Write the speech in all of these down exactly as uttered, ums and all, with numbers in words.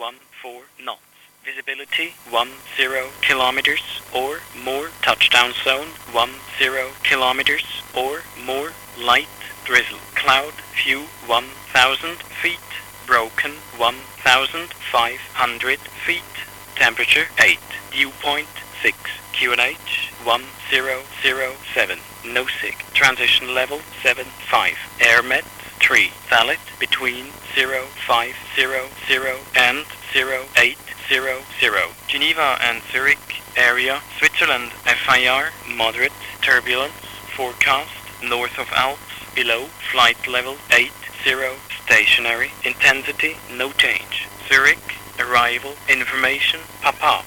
one four knots. Visibility one zero kilometers or more. Touchdown zone one zero kilometers or more. Light drizzle. Cloud view one thousand feet. Broken one thousand five hundred feet. Temperature eight. Dew point six. Q N H one zero zero seven. No sig. Transition level seven five. AirMed three. Valid between zero five zero zero and zero eight zero zero. Geneva and Zurich area. Switzerland F I R. Moderate turbulence. Forecast north of Alps. Below flight level eight zero. Stationary. Intensity no change. Zurich arrival information. Papa.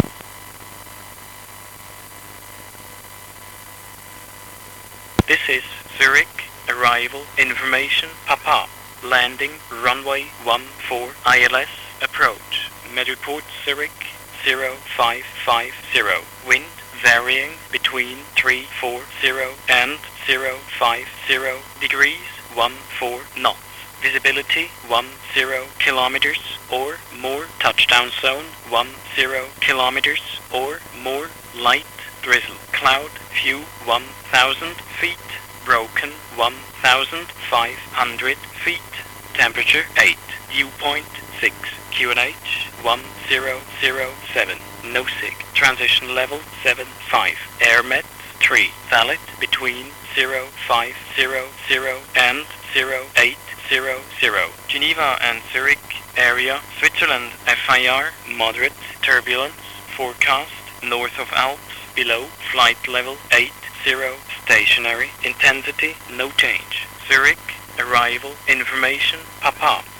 This is Zurich arrival information. Papa. Landing runway one four I L S approach. Mediport Zurich zero five five zero. Wind varying between three forty and zero five zero degrees one four knots. Visibility one zero kilometers or more. Touchdown zone one zero kilometers or more. Light drizzle. Cloud view one thousand feet. Broken one thousand five hundred feet. Temperature eight. Dew point six. Q N H one zero zero seven. No sig. Transition level seven five. AirMed three. Valid between zero five zero zero and zero eight zero zero. Geneva and Zurich area. Switzerland F I R. Moderate turbulence. Forecast north of Alps. Below flight level eight zero. Stationary. Intensity no change. Zurich arrival information. Papa.